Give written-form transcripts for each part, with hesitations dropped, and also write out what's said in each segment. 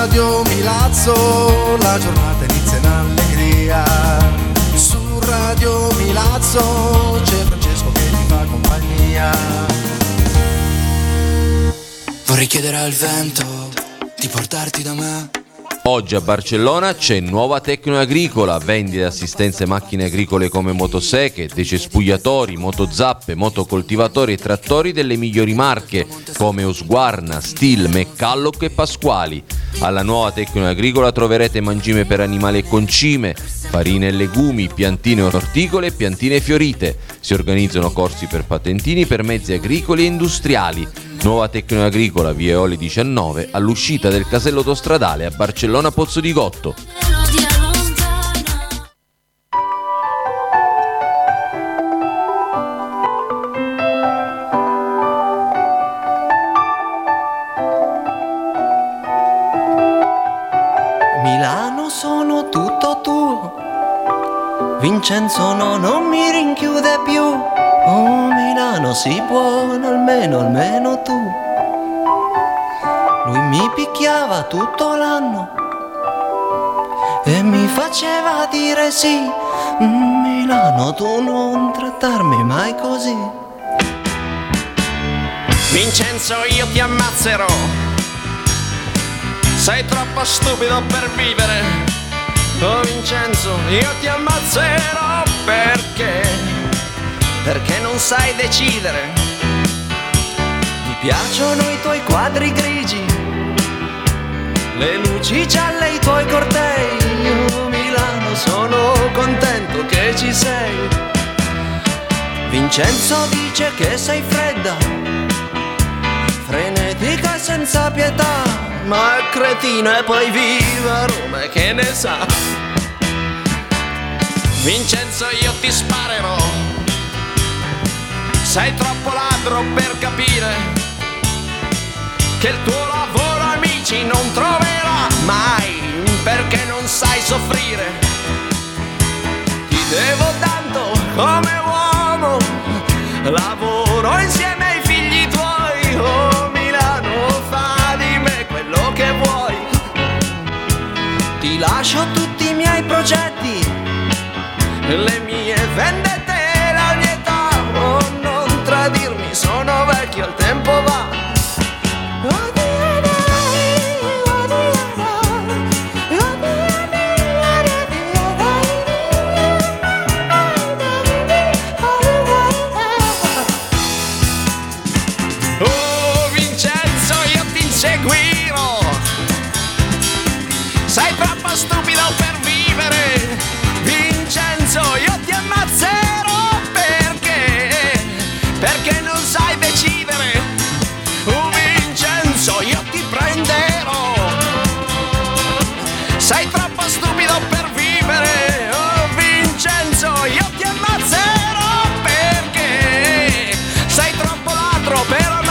Radio Milazzo la giornata inizia in allegria. Su Radio Milazzo c'è Francesco che ti fa compagnia. Vorrei chiedere al vento di portarti da me. Oggi a Barcellona c'è Nuova Tecno Agricola, vendita assistenze macchine agricole come motoseche, decespugliatori, motozappe, motocoltivatori e trattori delle migliori marche come Husqvarna, Stihl, McCulloch e Pasquali. Alla Nuova Tecno Agricola troverete mangime per animali e concime, farine e legumi, piantine orticole e piantine fiorite. Si organizzano corsi per patentini per mezzi agricoli e industriali. Nuova Tecno Agricola, via Eoli 19, all'uscita del casello autostradale a Barcellona Pozzo di Gotto. Milano sono tutto tuo, Vincenzo no, non mi rinchiude più. Oh Milano si buona, almeno tu. Lui mi picchiava tutto l'anno e mi faceva dire sì. Milano tu non trattarmi mai così. Vincenzo io ti ammazzerò, sei troppo stupido per vivere. Oh Vincenzo io ti ammazzerò perché non sai decidere. Mi piacciono i tuoi quadri grigi, le luci gialle, i tuoi cortei. Io Milano sono contento che ci sei. Vincenzo dice che sei fredda, frenetica e senza pietà, ma è cretino e poi viva Roma, che ne sa. Vincenzo io ti sparerò, sei troppo ladro per capire che il tuo lavoro amici non troverà mai, perché non sai soffrire. Ti devo tanto come uomo, lavoro insieme ai figli tuoi. Oh Milano fa di me quello che vuoi. Ti lascio tutti i miei progetti, le mie vendette e la mia età. Oh, non tradirmi, sono vecchio, il tempo va. Oh Vincenzo io ti inseguirò, sei troppo stupido per vivere. Vincenzo io ti ammazzerò perché non sai decidere. Oh Vincenzo io ti prenderò, sei troppo stupido per vivere. Oh Vincenzo io ti ammazzerò perché sei troppo ladro per amare.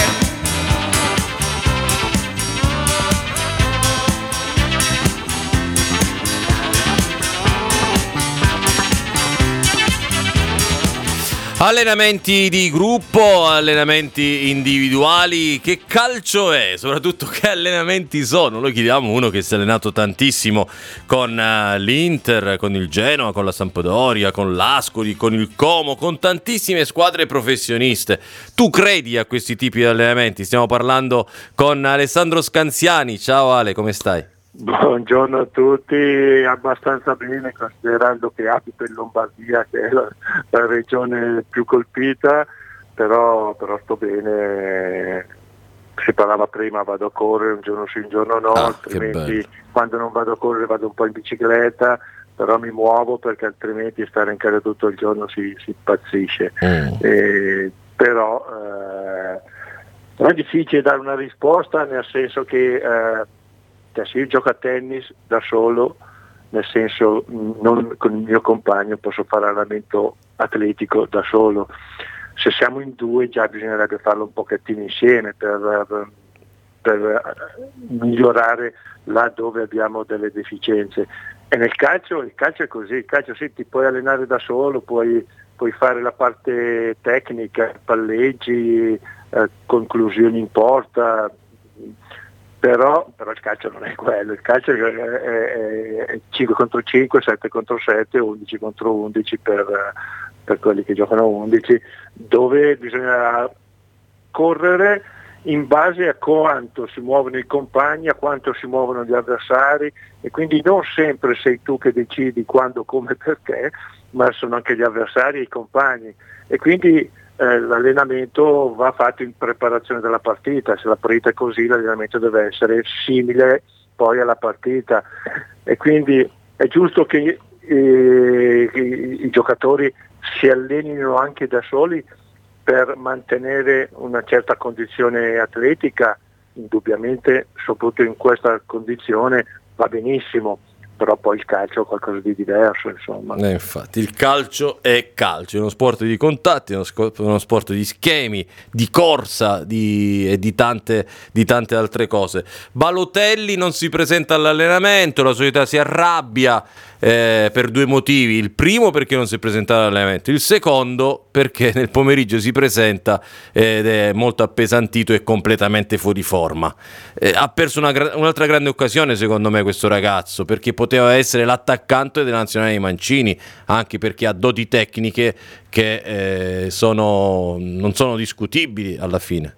Allenamenti di gruppo, allenamenti individuali, che calcio è? Soprattutto che allenamenti sono? Lo chiediamo uno che si è allenato tantissimo con l'Inter, con il Genoa, con la Sampdoria, con l'Ascoli, con il Como, con tantissime squadre professioniste. Tu credi a questi tipi di allenamenti? Stiamo parlando con Alessandro Scanziani. Ciao Ale, come stai? Buongiorno a tutti, abbastanza bene considerando che abito in Lombardia, che è la regione più colpita, però sto bene. Si parlava prima, vado a correre un giorno sì un giorno no, altrimenti quando non vado a correre vado un po' in bicicletta, però mi muovo perché altrimenti stare in casa tutto il giorno si impazzisce. Però è difficile dare una risposta, nel senso che se io gioco a tennis da solo, nel senso non con il mio compagno, posso fare allenamento atletico da solo. Se siamo in due già bisognerebbe farlo un pochettino insieme per migliorare là dove abbiamo delle deficienze. E nel calcio, il calcio è così, il calcio sì, ti puoi allenare da solo, puoi fare la parte tecnica, palleggi, conclusioni in porta, Però il calcio non è quello, il calcio è 5 contro 5, 7 contro 7, 11 contro 11 per quelli che giocano a 11, dove bisogna correre in base a quanto si muovono i compagni, a quanto si muovono gli avversari, e quindi non sempre sei tu che decidi quando, come, perché, ma sono anche gli avversari e i compagni, e quindi l'allenamento va fatto in preparazione della partita. Se la partita è così, l'allenamento deve essere simile poi alla partita, e quindi è giusto che i giocatori si allenino anche da soli per mantenere una certa condizione atletica. Indubbiamente, soprattutto in questa condizione, va benissimo, però poi il calcio è qualcosa di diverso, insomma. Infatti il calcio è calcio, è uno sport di contatti, è uno sport di schemi, di corsa e di tante altre cose. Balotelli non si presenta all'allenamento, la società si arrabbia per due motivi: il primo perché non si è presentato all'allenamento, il secondo perché nel pomeriggio si presenta ed è molto appesantito e completamente fuori forma. Ha perso un'altra grande occasione secondo me questo ragazzo, perché poteva essere l'attaccante della nazionale dei Mancini, anche perché ha doti tecniche che non sono discutibili alla fine.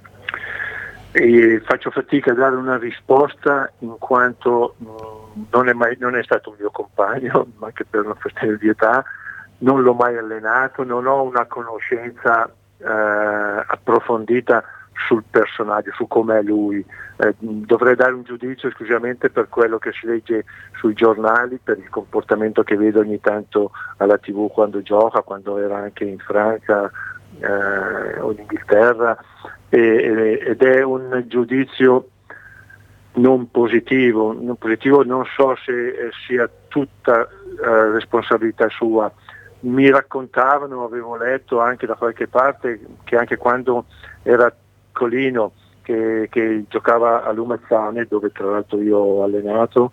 E faccio fatica a dare una risposta in quanto non è stato un mio compagno, anche per una questione di età, non l'ho mai allenato, non ho una conoscenza approfondita sul personaggio, su com'è lui. Dovrei dare un giudizio esclusivamente per quello che si legge sui giornali, per il comportamento che vedo ogni tanto alla TV quando gioca, quando era anche in Francia o in Inghilterra, ed è un giudizio non positivo, non so se sia tutta responsabilità sua. Mi raccontavano, avevo letto anche da qualche parte, che anche quando era piccolino, che giocava a Lumezzane, dove tra l'altro io ho allenato,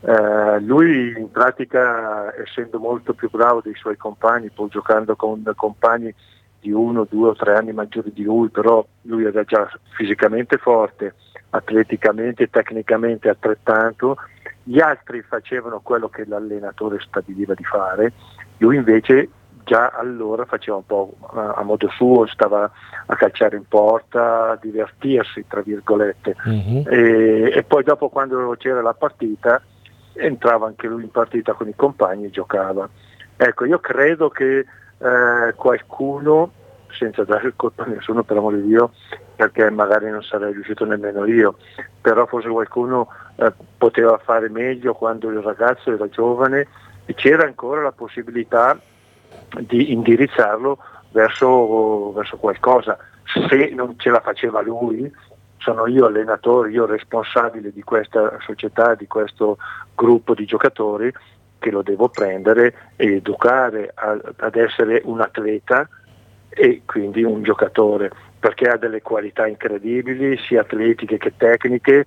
lui in pratica, essendo molto più bravo dei suoi compagni, pur giocando con compagni di 1, 2 o 3 anni maggiori di lui, però lui era già fisicamente forte, atleticamente e tecnicamente altrettanto, gli altri facevano quello che l'allenatore stabiliva di fare, lui invece già allora faceva un po' a modo suo, stava a calciare in porta, a divertirsi tra virgolette, e poi dopo, quando c'era la partita, entrava anche lui in partita con i compagni e giocava. Ecco, io credo che qualcuno, senza dare colpa a nessuno per amore di Dio, perché magari non sarei riuscito nemmeno io, però forse qualcuno poteva fare meglio quando il ragazzo era giovane e c'era ancora la possibilità di indirizzarlo verso qualcosa. Se non ce la faceva lui, sono io allenatore, io responsabile di questa società, di questo gruppo di giocatori, che lo devo prendere e educare ad essere un atleta e quindi un giocatore, perché ha delle qualità incredibili, sia atletiche che tecniche,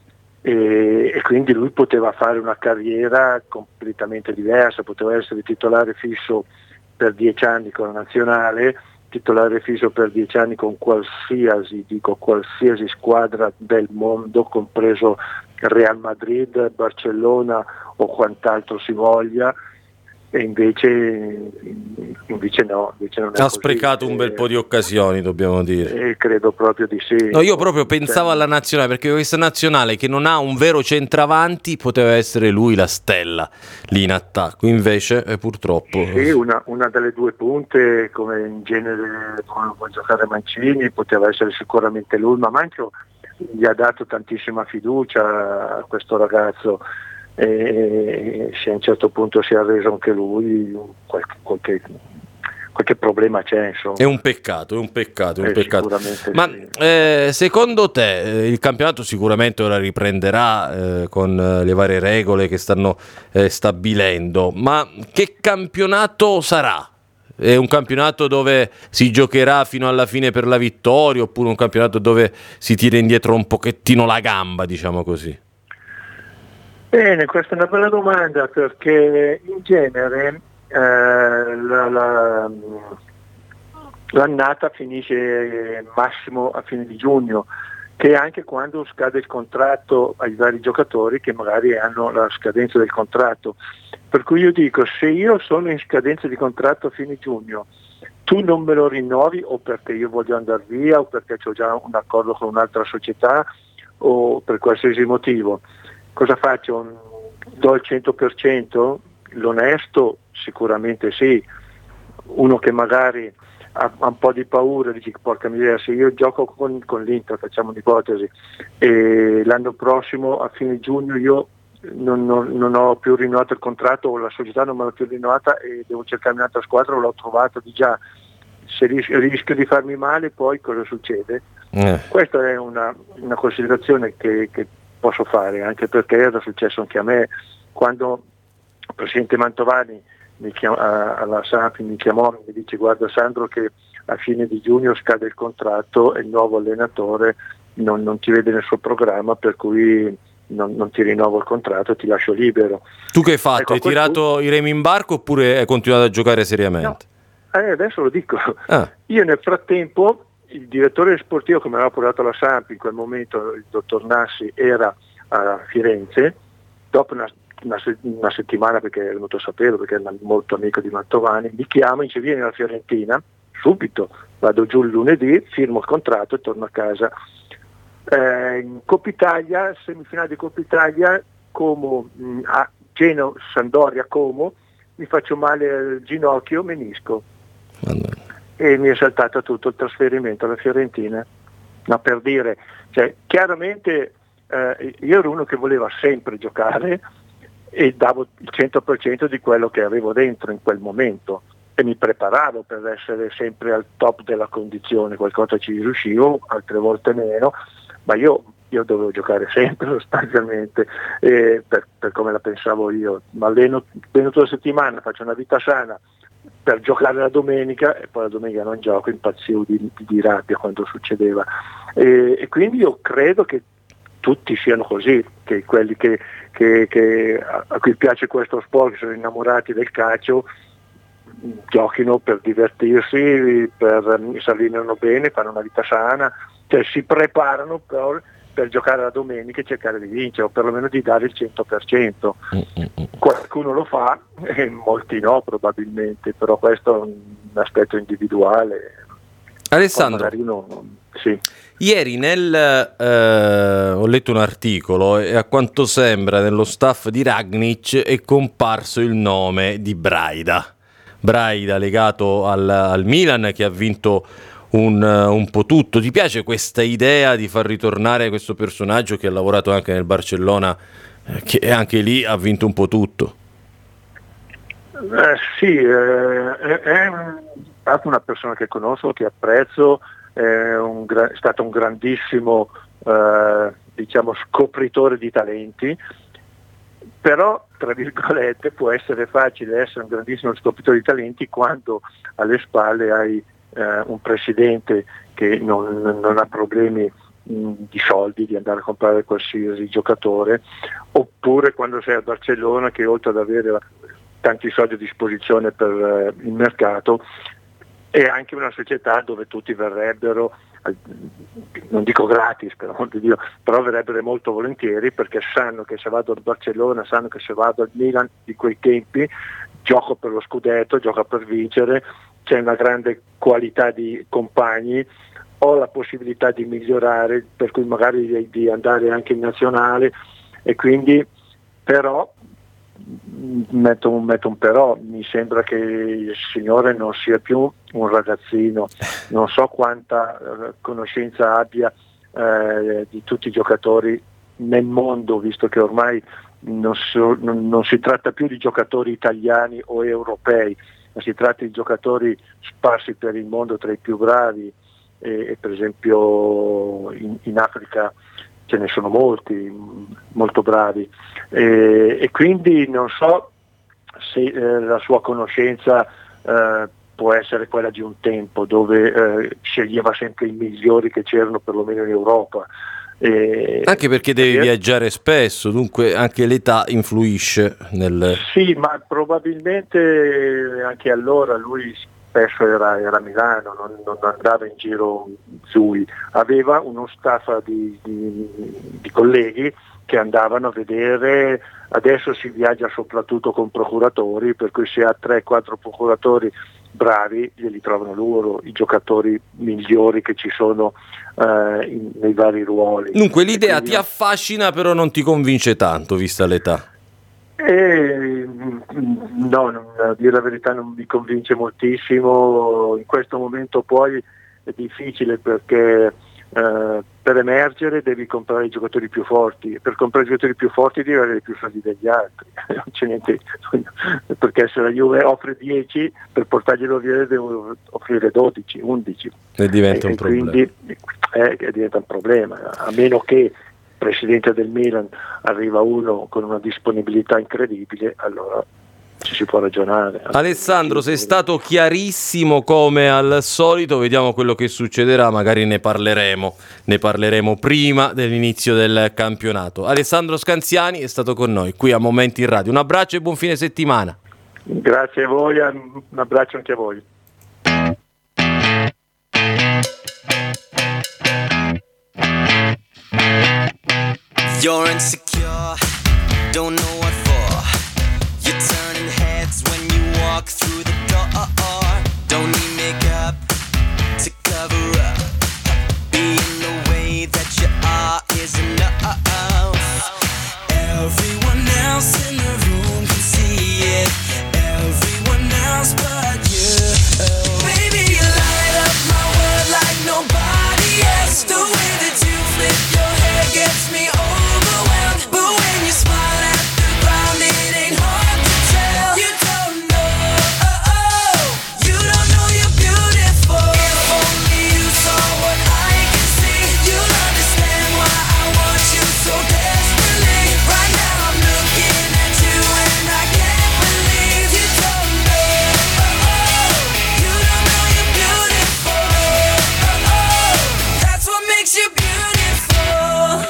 e quindi lui poteva fare una carriera completamente diversa, poteva essere titolare fisso per 10 anni con la nazionale, titolare fisso per 10 anni con qualsiasi squadra del mondo, compreso Real Madrid, Barcellona o quant'altro si voglia, e invece no, invece non è ha così. Sprecato un bel po' di occasioni, dobbiamo dire. Credo proprio di sì. No, io proprio pensavo alla nazionale, perché questa nazionale che non ha un vero centravanti poteva essere lui la stella lì in attacco, invece purtroppo sì, una delle due punte, come in genere quando può giocare Mancini, poteva essere sicuramente lui, ma Mancio gli ha dato tantissima fiducia a questo ragazzo, e se a un certo punto si è arreso anche lui, qualche problema c'è, insomma. È un peccato. Sicuramente Ma sì. secondo te il campionato sicuramente ora riprenderà con le varie regole che stanno stabilendo, ma che campionato sarà? È un campionato dove si giocherà fino alla fine per la vittoria, oppure un campionato dove si tira indietro un pochettino la gamba, diciamo così? Bene, questa è una bella domanda, perché in genere l'annata finisce massimo a fine di giugno, che anche quando scade il contratto ai vari giocatori che magari hanno la scadenza del contratto. Per cui io dico, se io sono in scadenza di contratto a fine giugno, tu non me lo rinnovi o perché io voglio andare via o perché ho già un accordo con un'altra società o per qualsiasi motivo, cosa faccio? Do il 100%? L'onesto sicuramente sì, uno che magari ha un po' di paura, dice porca miseria, se io gioco con l'Inter, facciamo un'ipotesi, e l'anno prossimo a fine giugno io non ho più rinnovato il contratto o la società non me l'ha più rinnovata e devo cercare un'altra squadra o l'ho trovato di già, se rischio di farmi male poi cosa succede? Questa è una considerazione che posso fare, anche perché era successo anche a me quando il presidente Mantovani alla Sampi mi chiamò e mi dice guarda Sandro che a fine di giugno scade il contratto e il nuovo allenatore non ti vede nel suo programma, per cui non ti rinnovo il contratto, ti lascio libero. Tu che hai fatto? Ecco, hai tirato i remi in barco oppure hai continuato a giocare seriamente? No, adesso lo dico. Io nel frattempo il direttore sportivo che mi aveva portato alla Sampi in quel momento, il dottor Nassi, era a Firenze. Dopo una settimana, perché è venuto a sapere, perché era molto amico di Mantovani, mi chiama e dice vieni alla Fiorentina subito, vado giù il lunedì, firmo il contratto e torno a casa. In Coppa Italia, semifinale di Coppa Italia, Como, a Genoa, Sampdoria, Como, mi faccio male al ginocchio, menisco e mi è saltato tutto il trasferimento alla Fiorentina. Ma per dire, cioè, chiaramente io ero uno che voleva sempre giocare e davo il 100% di quello che avevo dentro in quel momento e mi preparavo per essere sempre al top della condizione, qualcosa ci riuscivo, altre volte meno, ma io dovevo giocare sempre sostanzialmente per come la pensavo io. Mi alleno tutta la settimana, faccio una vita sana per giocare la domenica e poi la domenica non gioco, impazzivo di rabbia quando succedeva e quindi io credo che tutti siano così, che quelli che a cui piace questo sport, che sono innamorati del calcio, giochino per divertirsi, si allenano bene, fanno una vita sana, cioè si preparano per giocare la domenica e cercare di vincere o perlomeno di dare il 100%. Qualcuno lo fa e molti no probabilmente, però questo è un aspetto individuale. Alessandro, sì. Ieri ho letto un articolo e a quanto sembra nello staff di Rangnick è comparso il nome di Braida legato al Milan, che ha vinto un po' tutto. Ti piace questa idea di far ritornare questo personaggio che ha lavorato anche nel Barcellona, che anche lì ha vinto un po' tutto? Sì, è una persona che conosco, che apprezzo, è stato un grandissimo scopritore di talenti, però tra virgolette può essere facile essere un grandissimo scopritore di talenti quando alle spalle hai un presidente che non ha problemi di soldi, di andare a comprare qualsiasi giocatore, oppure quando sei a Barcellona che oltre ad avere tanti soldi a disposizione per il mercato è anche una società dove tutti verrebbero, non dico gratis, però verrebbero molto volentieri, perché sanno che se vado al Barcellona, sanno che se vado al Milan di quei tempi gioco per lo scudetto, gioco per vincere, c'è una grande qualità di compagni, ho la possibilità di migliorare, per cui magari di andare anche in nazionale, e quindi però metto un però, mi sembra che il signore non sia più un ragazzino, non so quanta conoscenza abbia di tutti i giocatori nel mondo, visto che ormai non si tratta più di giocatori italiani o europei, ma si tratta di giocatori sparsi per il mondo tra i più bravi, e per esempio in Africa ce ne sono molti molto bravi, e quindi non so se la sua conoscenza può essere quella di un tempo dove sceglieva sempre i migliori che c'erano perlomeno in Europa. Anche perché devi viaggiare spesso, dunque anche l'età influisce nel... Sì, ma probabilmente anche allora lui spesso era a Milano, non andava in giro lui, aveva uno staff di colleghi che andavano a vedere. Adesso si viaggia soprattutto con procuratori, per cui se ha 3-4 procuratori bravi glieli trovano loro, i giocatori migliori che ci sono nei vari ruoli. Dunque l'idea ti affascina, però non ti convince tanto, vista l'età. No, a dire la verità non mi convince moltissimo. In questo momento poi è difficile perché per emergere devi comprare i giocatori più forti, per comprare i giocatori più forti devi avere più soldi degli altri, non c'è niente, perché se la Juve offre 10 per portarglielo via devo offrire 12, 11 e diventa un problema. Quindi diventa un problema, a meno che il presidente del Milan arriva uno con una disponibilità incredibile, allora ci si può ragionare. Alessandro, sei stato chiarissimo come al solito, vediamo quello che succederà, magari ne parleremo prima dell'inizio del campionato. Alessandro Scanziani è stato con noi qui a Momenti in Radio. Un abbraccio e buon fine settimana. Grazie a voi, un abbraccio anche a voi. You're insecure, don't know what for. You're turning heads when you walk through the door. Don't need makeup to cover up. Being the way that you are is enough. Everyone else in the room can see it. Everyone else but you. Baby, you light up my world like nobody else. The way that you flip your hair gets me overwhelmed. But when you smile at the ground, it ain't hard to tell. You don't know you're beautiful. If only you saw what I can see, you'll understand why I want you so desperately. Right now I'm looking at you and I can't believe you don't know. You don't know you're beautiful. That's what makes you beautiful.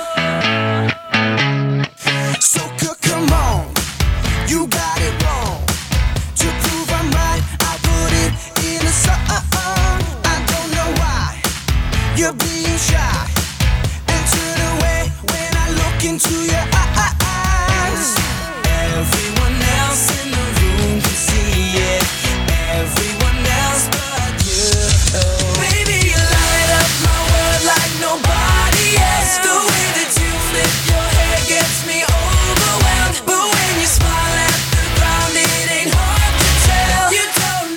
So come on, you got it wrong. To prove I'm right, I put it in a song. I don't know why you're being shy and turn away when I look into your eyes. Everyone else in the room can see it. Everyone else but you. Baby, you light up my world like nobody else. The way that you flip your hair gets me overwhelmed. But when you smile at the ground, it ain't hard to tell. You don't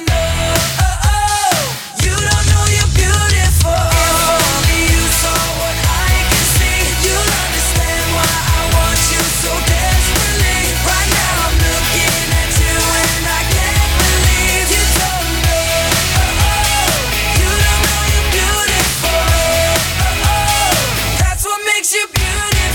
know you're beautiful. If only you saw what I can see, you'll understand why I want you so desperately. Right now I'm looking at you and I can't believe you don't know. You don't know you're beautiful. That's what makes you beautiful.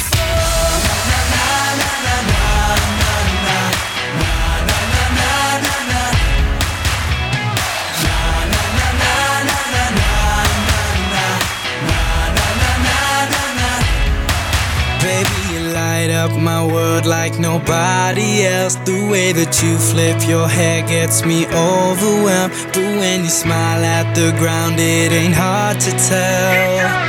Baby, you light up my world like nobody else. The way that you flip your hair gets me overwhelmed. But when you smile at the ground, it ain't hard to tell.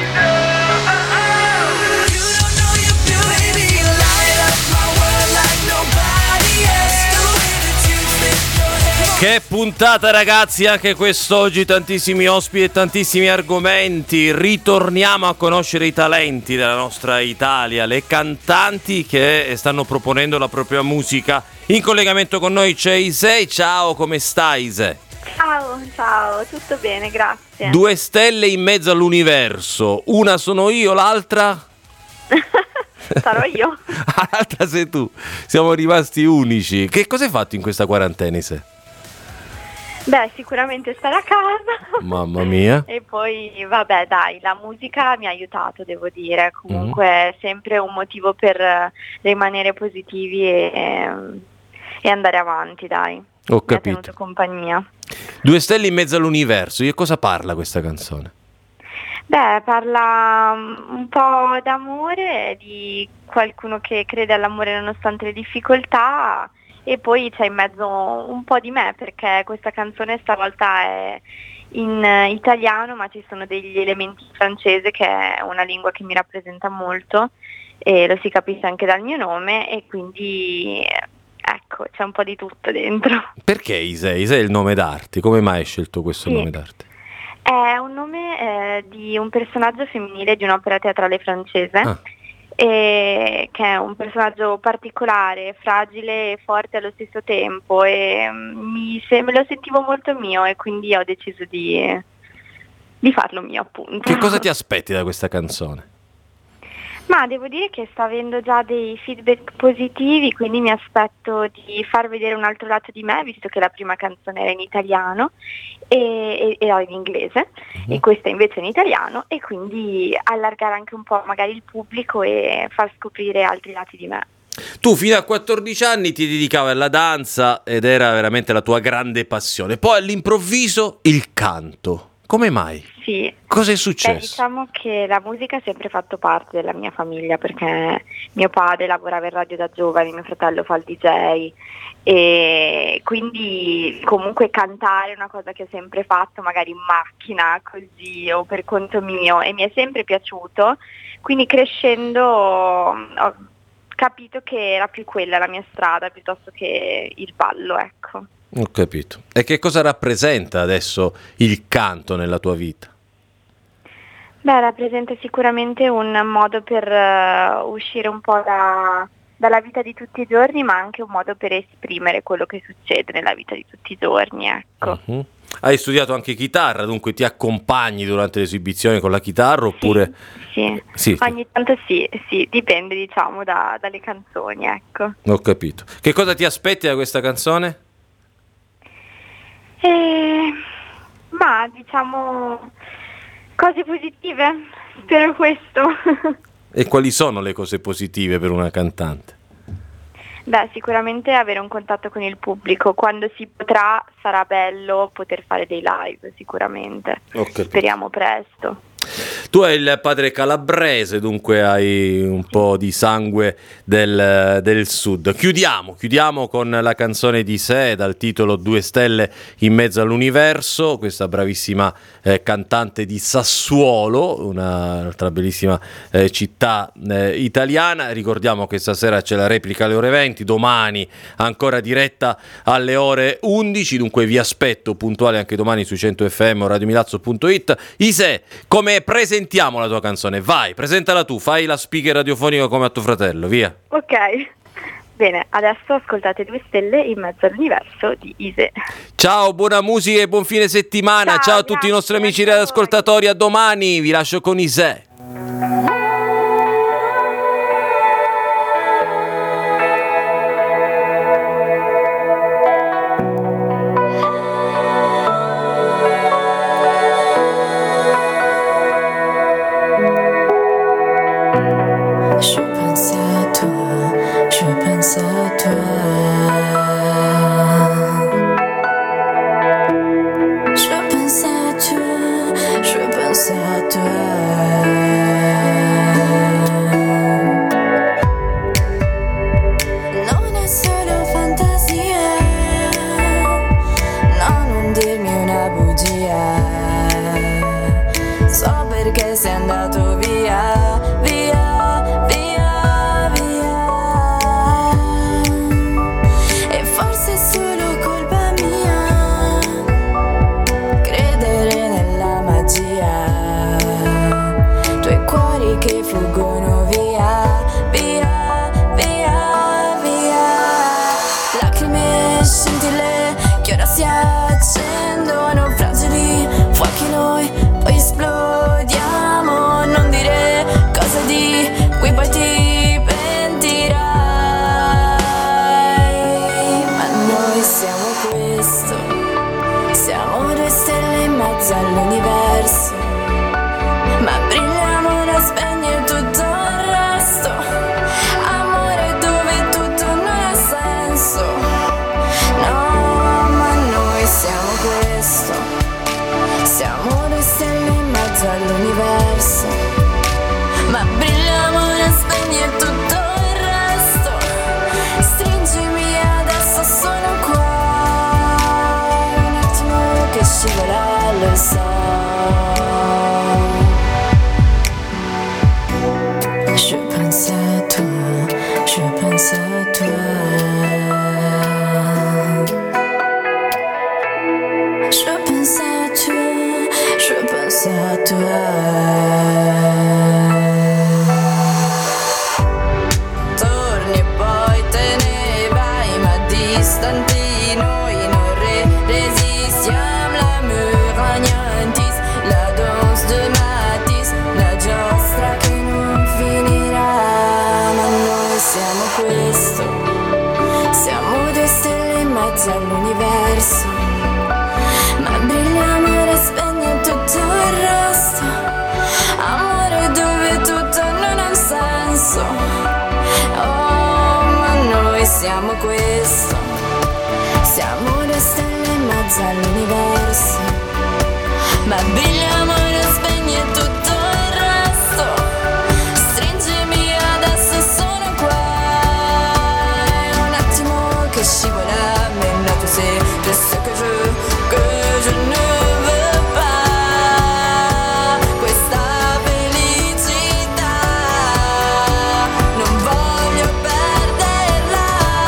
You don't know you're beautiful. Baby, you light up my world like nobody else. The way that you flip your hair. Che puntata, ragazzi, anche quest'oggi tantissimi ospiti e tantissimi argomenti. Ritorniamo a conoscere i talenti della nostra Italia, le cantanti che stanno proponendo la propria musica. In collegamento con noi c'è Ise. Ciao, come stai, Ise? Ciao, tutto bene, grazie. 2 stelle in mezzo all'universo, una sono io, l'altra? Sarò io. L'altra sei tu, siamo rimasti unici. Che cosa hai fatto in questa quarantena, Ise? Beh, sicuramente stare a casa. Mamma mia. E poi, vabbè, dai, la musica mi ha aiutato, devo dire. Comunque è sempre un motivo per rimanere positivi e andare avanti, dai. Ho capito. Mi ha tenuto compagnia. 2 stelle in mezzo all'universo, di cosa parla questa canzone? Beh, parla un po' d'amore, di qualcuno che crede all'amore nonostante le difficoltà e poi c'è in mezzo un po' di me, perché questa canzone stavolta è in italiano, ma ci sono degli elementi in francese, che è una lingua che mi rappresenta molto e lo si capisce anche dal mio nome, e quindi ecco, c'è un po' di tutto dentro. Perché Ise? Ise è il nome d'arte, come mai hai scelto questo Sì. nome d'arte? È un nome di un personaggio femminile di un'opera teatrale francese, che è un personaggio particolare, fragile e forte allo stesso tempo, e me lo sentivo molto mio, e quindi ho deciso di farlo mio, appunto. Che cosa ti aspetti da questa canzone? Ma devo dire che sta avendo già dei feedback positivi, quindi mi aspetto di far vedere un altro lato di me, visto che la prima canzone era in italiano e era in inglese, e questa invece è in italiano, e quindi allargare anche un po' magari il pubblico e far scoprire altri lati di me. Tu fino a 14 anni ti dedicavi alla danza ed era veramente la tua grande passione, poi all'improvviso il canto. Come mai? Sì. Cosa è successo? Diciamo che la musica ha sempre fatto parte della mia famiglia, perché mio padre lavorava in radio da giovane, mio fratello fa il DJ, e quindi comunque cantare è una cosa che ho sempre fatto, magari in macchina, così, o per conto mio, e mi è sempre piaciuto, quindi crescendo ho capito che era più quella la mia strada piuttosto che il ballo, ecco. Ho capito. E che cosa rappresenta adesso il canto nella tua vita? Beh, rappresenta sicuramente un modo per uscire un po' dalla vita di tutti i giorni, ma anche un modo per esprimere quello che succede nella vita di tutti i giorni, ecco. Uh-huh. Hai studiato anche chitarra, dunque ti accompagni durante le esibizioni con la chitarra, oppure... Sì. Ogni tanto sì, dipende, diciamo, dalle canzoni, ecco. Ho capito. Che cosa ti aspetti da questa canzone? Ma diciamo cose positive, spero questo. E quali sono le cose positive per una cantante? Beh, sicuramente avere un contatto con il pubblico, quando si potrà sarà bello poter fare dei live, sicuramente. Speriamo presto. Tu hai il padre calabrese, dunque hai un po' di sangue del sud. Chiudiamo con la canzone di Sé dal titolo 2 stelle in mezzo all'universo, questa bravissima cantante di Sassuolo, un'altra bellissima città italiana. Ricordiamo che stasera c'è la replica alle ore 20, domani ancora diretta alle ore 11, dunque vi aspetto puntuali anche domani su 100 FM o radiomilazzo.it. Ise, come presentiamo la tua canzone? Vai, presentala tu, fai la speaker radiofonica come a tuo fratello, via. Ok, bene, adesso ascoltate 2 stelle in mezzo all'universo di Ise. Ciao, buona musica e buon fine settimana. Ciao a tutti i nostri amici radioascoltatori, a domani, vi lascio con Ise. E forse solo pense à toi. Je pense à toi, je pense à toi. Torni e poi te ne vai, ma distanti noi non résistiamo. L'amour agnantis, la danse de Matisse, la giostra che non finirà. Ma noi siamo questo, siamo due stelle in mezzo all'universo. Ma brilliamo e spegne tutto il resto. Amore dove tutto non ha un senso. Oh, ma noi siamo questo, siamo due stelle in mezzo all'universo. Ma brilliamo e spegne tutto il resto. Stringimi adesso, sono qua. È un attimo che scivola, mais là tu sais, de ce que je ne veux pas. Questa felicità non voglio perderla.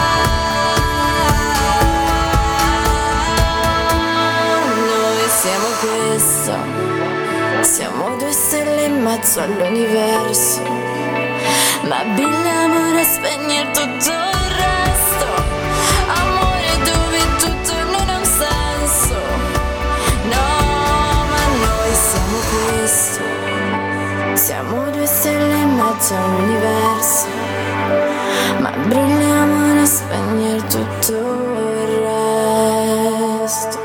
Noi siamo questo, siamo due stelle in mezzo all'universo. Ma brilliamo e spegnere tutto il resto. Amore dove tutto non ha un senso. No, ma noi siamo questo, siamo due stelle in mezzo all'universo. Ma brilliamo e spegnere tutto il resto.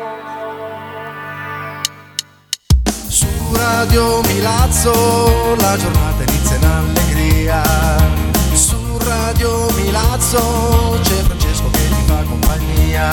Su Radio Milazzo la giornata inizia in allegria. Su Radio Milazzo c'è Francesco che ti fa compagnia.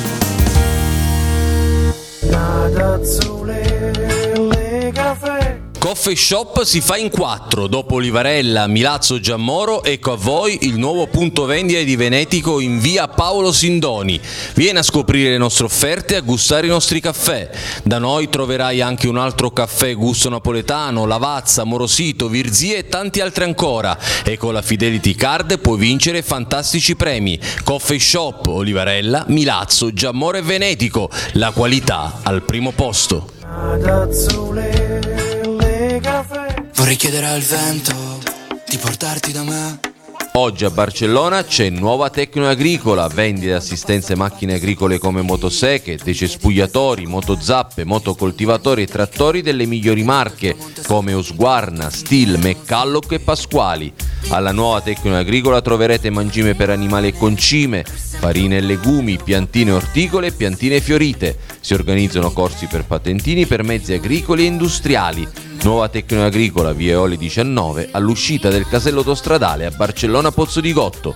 Nadazzole, le caffè. Coffee Shop si fa in 4, dopo Olivarella, Milazzo, Giammoro, ecco a voi il nuovo punto vendita di Venetico in via Paolo Sindoni. Vieni a scoprire le nostre offerte e a gustare i nostri caffè. Da noi troverai anche un altro caffè gusto napoletano, Lavazza, Morosito, Virzì e tanti altri ancora. E con la Fidelity Card puoi vincere fantastici premi. Coffee Shop, Olivarella, Milazzo, Giammoro e Venetico. La qualità al primo posto. Vorrei chiedere al vento di portarti da me. Oggi a Barcellona c'è Nuova Tecno Agricola, vendita assistenze macchine agricole come motoseche, decespugliatori, motozappe, motocoltivatori e trattori delle migliori marche come Husqvarna, Stihl, McCulloch e Pasquali. Alla Nuova Tecno Agricola troverete mangime per animali e concime, farine e legumi, piantine orticole e piantine fiorite. Si organizzano corsi per patentini per mezzi agricoli e industriali. Nuova Tecno Agricola, via Eoli 19, all'uscita del casello autostradale a Barcellona Pozzo di Gotto.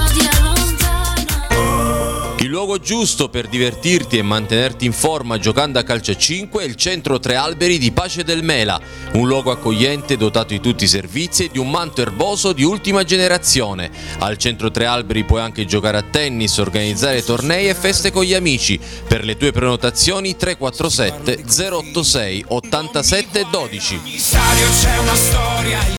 Il luogo giusto per divertirti e mantenerti in forma giocando a calcio a 5 è il Centro Tre Alberi di Pace del Mela, un luogo accogliente dotato di tutti i servizi e di un manto erboso di ultima generazione. Al Centro Tre Alberi puoi anche giocare a tennis, organizzare tornei e feste con gli amici. Per le tue prenotazioni 347 086 87 12.